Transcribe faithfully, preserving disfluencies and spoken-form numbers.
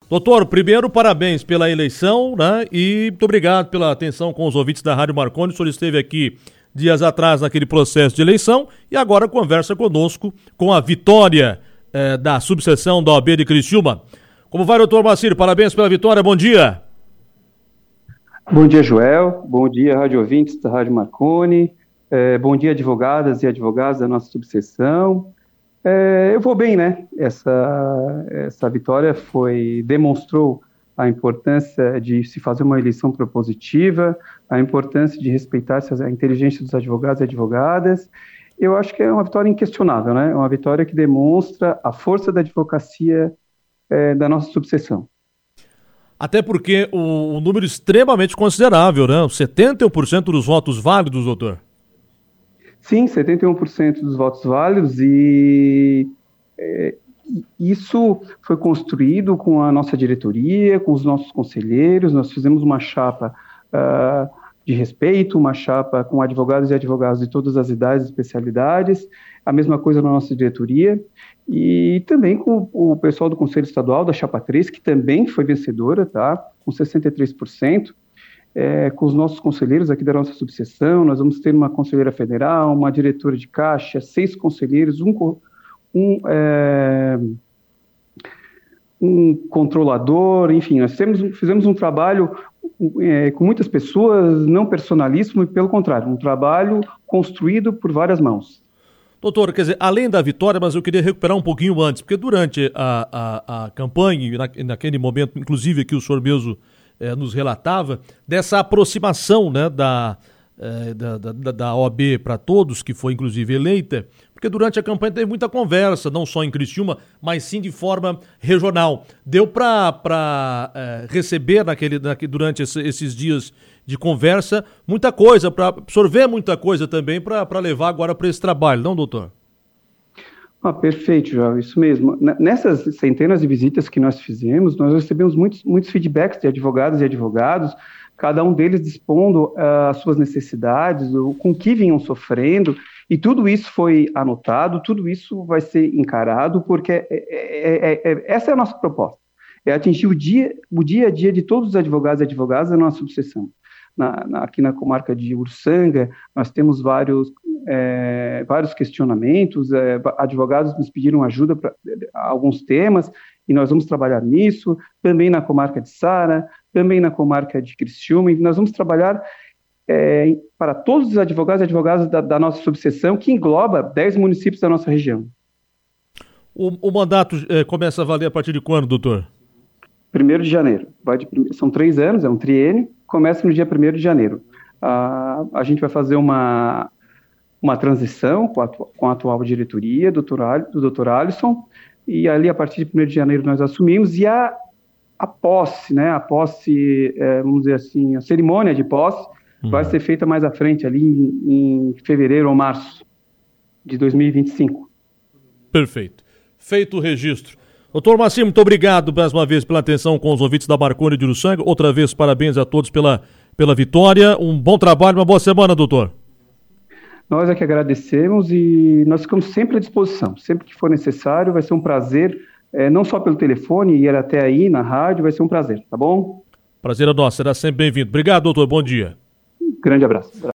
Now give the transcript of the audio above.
Doutor, primeiro, parabéns pela eleição, né? E muito obrigado pela atenção com os ouvintes da Rádio Marconi. O senhor esteve aqui dias atrás naquele processo de eleição e agora conversa conosco com a vitória eh, da subseção da O A B de Criciúma. Como vai, doutor Moacir? Parabéns pela vitória, bom dia. Bom dia, Joel. Bom dia, rádio ouvintes da Rádio Marconi. Eh, bom dia, advogadas e advogados da nossa subseção. É, eu vou bem, né? Essa, essa vitória foi, demonstrou a importância de se fazer uma eleição propositiva, a importância de respeitar a inteligência dos advogados e advogadas. Eu acho que é uma vitória inquestionável, né? É uma vitória que demonstra a força da advocacia é, da nossa subseção. Até porque o, o número extremamente considerável, né? setenta e um por cento dos votos válidos, doutor. Sim, setenta e um por cento dos votos válidos e é, isso foi construído com a nossa diretoria, com os nossos conselheiros. Nós fizemos uma chapa uh, de respeito, uma chapa com advogados e advogados de todas as idades e especialidades, a mesma coisa na nossa diretoria, e também com o pessoal do Conselho Estadual, da chapa três, que também foi vencedora, tá? Com sessenta e três por cento. É, com os nossos conselheiros aqui da nossa subseção. Nós vamos ter uma conselheira federal, uma diretora de caixa, seis conselheiros, um, um, é, um controlador, enfim, nós temos, fizemos um trabalho é, com muitas pessoas, não personalíssimo, e pelo contrário, um trabalho construído por várias mãos. Doutor, quer dizer, além da vitória, mas eu queria recuperar um pouquinho antes, porque durante a, a, a campanha, na, naquele momento, inclusive que o senhor mesmo É, nos relatava, dessa aproximação, né, da, é, da, da, da O A B para todos, que foi inclusive eleita, porque durante a campanha teve muita conversa, não só em Criciúma, mas sim de forma regional. Deu para é, receber naquele, naquele, durante esse, esses dias de conversa muita coisa, para absorver muita coisa também para levar agora para esse trabalho, não, doutor? Ah, perfeito, João, isso mesmo. Nessas centenas de visitas que nós fizemos, nós recebemos muitos, muitos feedbacks de advogados e advogados, cada um deles dispondo uh, as suas necessidades, o, com que vinham sofrendo, e tudo isso foi anotado, tudo isso vai ser encarado, porque é, é, é, é, essa é a nossa proposta, é atingir o dia, o dia a dia de todos os advogados e advogadas da nossa subseção. Na, na, aqui na comarca de Uruçanga, nós temos vários, é, vários questionamentos, é, advogados nos pediram ajuda para alguns temas, e nós vamos trabalhar nisso, também na comarca de Sara, também na comarca de Criciúma, e nós vamos trabalhar é, para todos os advogados e advogadas da, da nossa subseção, que engloba dez municípios da nossa região. O, o mandato é, começa a valer a partir de quando, doutor? primeiro de janeiro. Vai de, são três anos, é um triênio, começa no dia primeiro de janeiro. Ah, a gente vai fazer uma, uma transição com a, com a atual diretoria do doutor Alisson, e ali, a partir de primeiro de janeiro, nós assumimos, e a, a posse, né, a posse, é, vamos dizer assim, a cerimônia de posse uhum. vai ser feita mais à frente, ali em, em fevereiro ou março de dois mil e vinte e cinco. Perfeito. Feito o registro. Doutor Moacir, muito obrigado mais uma vez pela atenção com os ouvintes da Marconi de Uruçanga. Outra vez, parabéns a todos pela, pela vitória. Um bom trabalho, uma boa semana, doutor. Nós é que agradecemos e nós ficamos sempre à disposição. Sempre que for necessário, vai ser um prazer, é, não só pelo telefone, ir até aí na rádio, vai ser um prazer, tá bom? Prazer é nosso, será sempre bem-vindo. Obrigado, doutor, bom dia. Um grande abraço.